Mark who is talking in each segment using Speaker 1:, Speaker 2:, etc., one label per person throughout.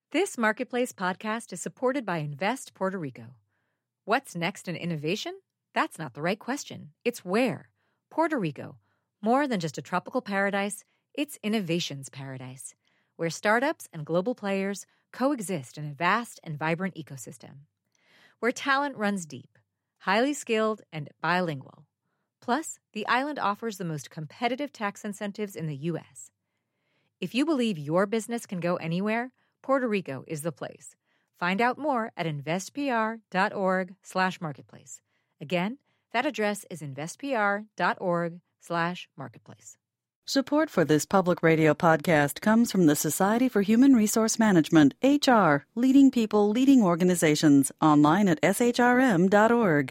Speaker 1: This Marketplace podcast is supported by Invest Puerto Rico. What's next in innovation? That's not the right question. It's where. Puerto Rico. More than just a tropical paradise, it's innovation's paradise, where startups and global players coexist in a vast and vibrant ecosystem. Where talent runs deep, highly skilled, and bilingual. Plus, the island offers the most competitive tax incentives in the U.S. If you believe your business can go anywhere, Puerto Rico is the place. Find out more at investpr.org/marketplace. Again, that address is investpr.org/marketplace.
Speaker 2: Support for this public radio podcast comes from the Society for Human Resource Management, HR, leading people, leading organizations, online at shrm.org.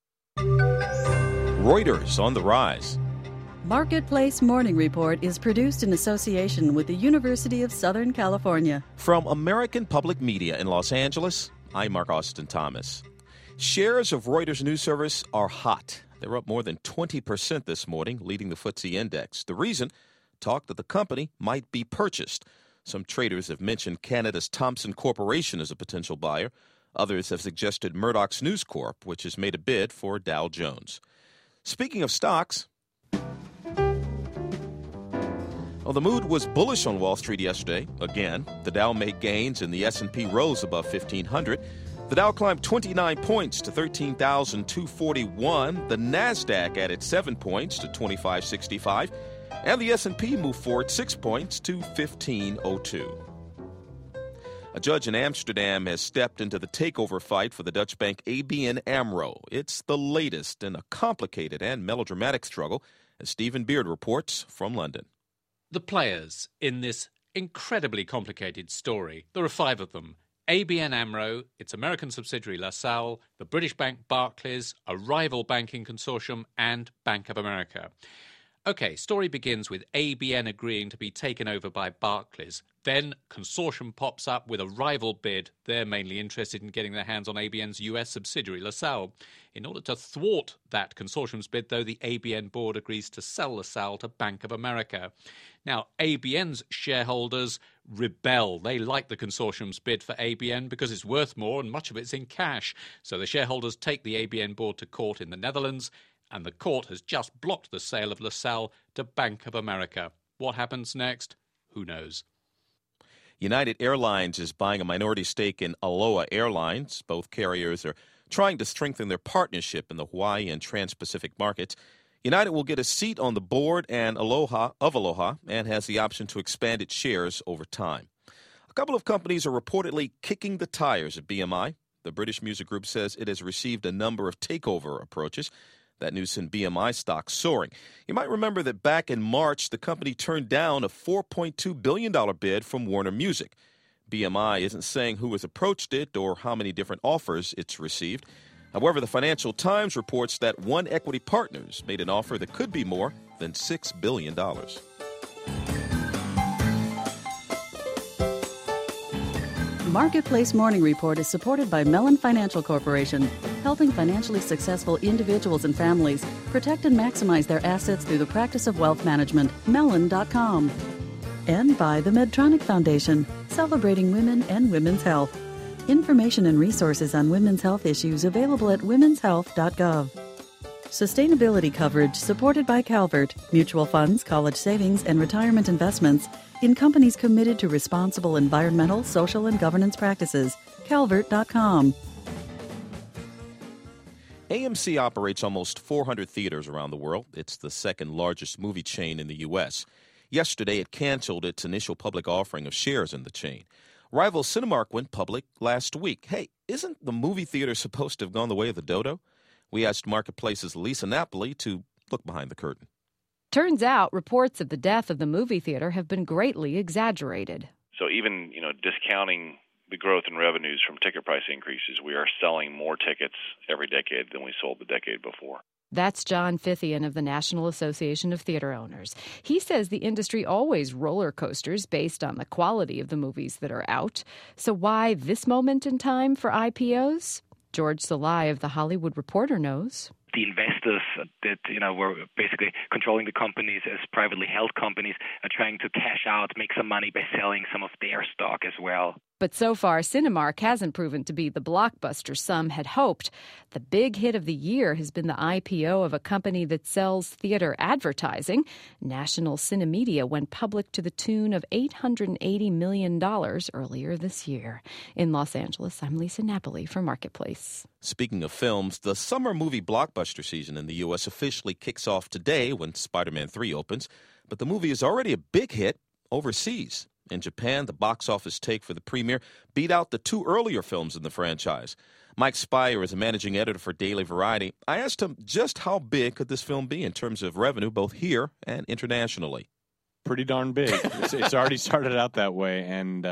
Speaker 3: Reuters on the rise.
Speaker 2: Marketplace Morning Report is produced in association with the University of Southern California.
Speaker 3: From American Public Media in Los Angeles, I'm Mark Austin Thomas. Shares of Reuters News Service are hot. They're up more than 20% this morning, leading the FTSE index. The reason? Talk that the company might be purchased. Some traders have mentioned Canada's Thomson Corporation as a potential buyer. Others have suggested Murdoch's News Corp, which has made a bid for Dow Jones. Speaking of stocks, well, the mood was bullish on Wall Street yesterday. Again, the Dow made gains and the S&P rose above 1,500. The Dow climbed 29 points to 13,241. The NASDAQ added 7 points to 2565. And the S&P moved forward 6 points to 1502. A judge in Amsterdam has stepped into the takeover fight for the Dutch bank ABN AMRO. It's the latest in a complicated and melodramatic struggle, as Stephen Beard reports from London.
Speaker 4: The players in this incredibly complicated story, there are 5 of them. ABN AMRO, its American subsidiary LaSalle, the British bank Barclays, a rival banking consortium, and Bank of America. OK, story begins with ABN agreeing to be taken over by Barclays. Then consortium pops up with a rival bid. They're mainly interested in getting their hands on ABN's US subsidiary, LaSalle. In order to thwart that consortium's bid, though, the ABN board agrees to sell LaSalle to Bank of America. Now, ABN's shareholders rebel. They like the consortium's bid for ABN because it's worth more and much of it's in cash. So the shareholders take the ABN board to court in the Netherlands, and the court has just blocked the sale of LaSalle to Bank of America. What happens next? Who knows?
Speaker 3: United Airlines is buying a minority stake in Aloha Airlines. Both carriers are trying to strengthen their partnership in the Hawaii and Trans-Pacific markets. United will get a seat on the board and Aloha and has the option to expand its shares over time. A couple of companies are reportedly kicking the tires at BMI. The British music group says it has received a number of takeover approaches. That news sent BMI stock soaring. You might remember that back in March, the company turned down a $4.2 billion bid from Warner Music. BMI isn't saying who has approached it or how many different offers it's received. However, the Financial Times reports that One Equity Partners made an offer that could be more than $6 billion.
Speaker 2: Marketplace Morning Report is supported by Mellon Financial Corporation, helping financially successful individuals and families protect and maximize their assets through the practice of wealth management. Mellon.com. And by the Medtronic Foundation, celebrating women and women's health. Information and resources on women's health issues available at womenshealth.gov. Sustainability coverage supported by Calvert, mutual funds, college savings, and retirement investments in companies committed to responsible environmental, social, and governance practices. Calvert.com.
Speaker 3: AMC operates almost 400 theaters around the world. It's the second largest movie chain in the U.S. Yesterday, it canceled its initial public offering of shares in the chain. Rival Cinemark went public last week. Hey, isn't the movie theater supposed to have gone the way of the dodo? We asked Marketplace's Lisa Napoli to look behind the curtain.
Speaker 5: Turns out reports of the death of the movie theater have been greatly exaggerated.
Speaker 6: So even, discounting the growth in revenues from ticket price increases, we are selling more tickets every decade than we sold the decade before.
Speaker 5: That's John Fithian of the National Association of Theater Owners. He says the industry always roller coasters based on the quality of the movies that are out. So why this moment in time for IPOs? George Salai of The Hollywood Reporter knows.
Speaker 7: the investors that were basically controlling the companies as privately held companies are trying to cash out, make some money by selling some of their stock as well.
Speaker 5: But so far, Cinemark hasn't proven to be the blockbuster some had hoped. The big hit of the year has been the IPO of a company that sells theater advertising. National Cinemedia went public to the tune of $880 million earlier this year. In Los Angeles, I'm Lisa Napoli for Marketplace.
Speaker 3: Speaking of films, the summer movie blockbuster season in the U.S. officially kicks off today when Spider-Man 3 opens. But the movie is already a big hit overseas. In Japan, the box office take for the premiere beat out the two earlier films in the franchise. Mike Speier is a managing editor for Daily Variety. I asked him just how big could this film be in terms of revenue, both here and internationally.
Speaker 8: Pretty darn big. It's already started out that way, and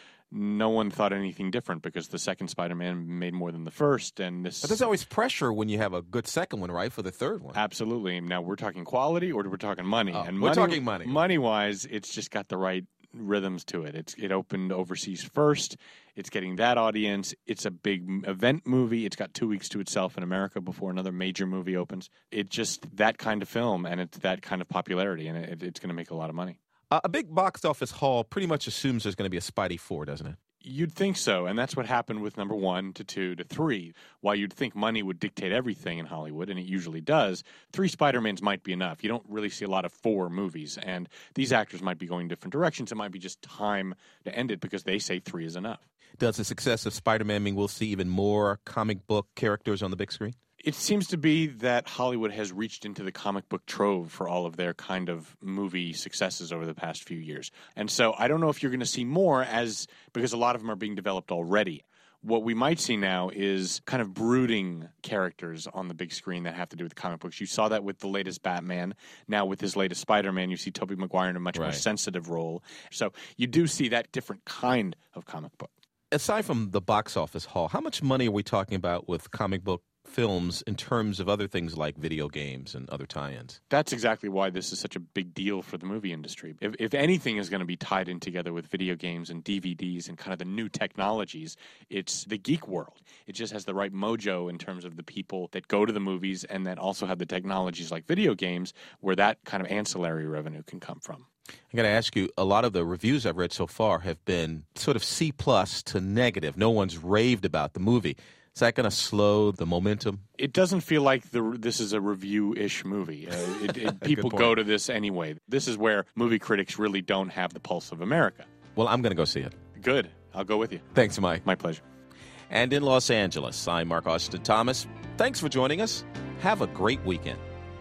Speaker 8: no one thought anything different because the second Spider-Man made more than the first. But
Speaker 9: there's always pressure when you have a good second one, right, for the third one.
Speaker 8: Absolutely. Now, we're talking quality or we're talking money?
Speaker 9: We're talking money.
Speaker 8: Money-wise, it's just got the right rhythms to it. It opened overseas first. It's getting that audience. It's a big event movie. It's got 2 weeks to itself in America before another major movie opens. It's just that kind of film, and it's that kind of popularity, and it's going to make a lot of money.
Speaker 3: A big box office haul pretty much assumes there's going to be a Spidey 4, doesn't it?
Speaker 8: You'd think so, and that's what happened with number 1 to 2 to 3. While you'd think money would dictate everything in Hollywood, and it usually does, 3 Spider-Mans might be enough. You don't really see a lot of 4 movies, and these actors might be going different directions. It might be just time to end it because they say 3 is enough.
Speaker 3: Does the success of Spider-Man mean we'll see even more comic book characters on the big screen?
Speaker 8: It seems to be that Hollywood has reached into the comic book trove for all of their kind of movie successes over the past few years. And so I don't know if you're going to see more because a lot of them are being developed already. What we might see now is kind of brooding characters on the big screen that have to do with the comic books. You saw that with the latest Batman. Now with his latest Spider-Man, you see Tobey Maguire in a much more sensitive role. So you do see that different kind of comic book.
Speaker 3: Aside from the box office haul, how much money are we talking about with comic book films in terms of other things like video games and other tie-ins?
Speaker 8: That's exactly why this is such a big deal for the movie industry. If anything is going to be tied in together with video games and DVDs and kind of the new technologies, it's the geek world. It just has the right mojo in terms of the people that go to the movies and that also have the technologies like video games where that kind of ancillary revenue can come from.
Speaker 3: I got to ask you, a lot of the reviews I've read so far have been sort of C+ to negative. No one's raved about the movie. Is that going to slow the momentum?
Speaker 8: It doesn't feel like this is a review-ish movie. People go to this anyway. This is where movie critics really don't have the pulse of America.
Speaker 3: Well, I'm going to go see it.
Speaker 8: Good. I'll go with you.
Speaker 3: Thanks, Mike.
Speaker 8: My pleasure.
Speaker 3: And in Los Angeles, I'm Mark Austin Thomas. Thanks for joining us. Have a great weekend.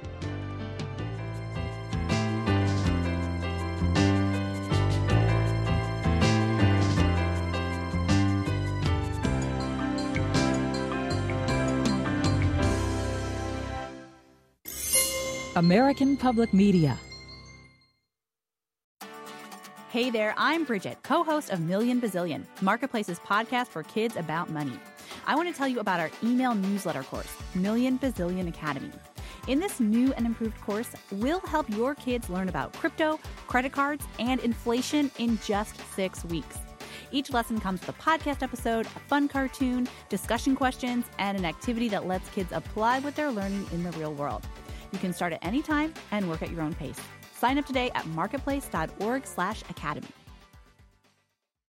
Speaker 10: American Public Media.
Speaker 11: Hey there, I'm Bridget, co-host of Million Bazillion, Marketplace's podcast for kids about money. I want to tell you about our email newsletter course, Million Bazillion Academy. In this new and improved course, we'll help your kids learn about crypto, credit cards, and inflation in just 6 weeks. Each lesson comes with a podcast episode, a fun cartoon, discussion questions, and an activity that lets kids apply what they're learning in the real world. You can start at any time and work at your own pace. Sign up today at marketplace.org/academy.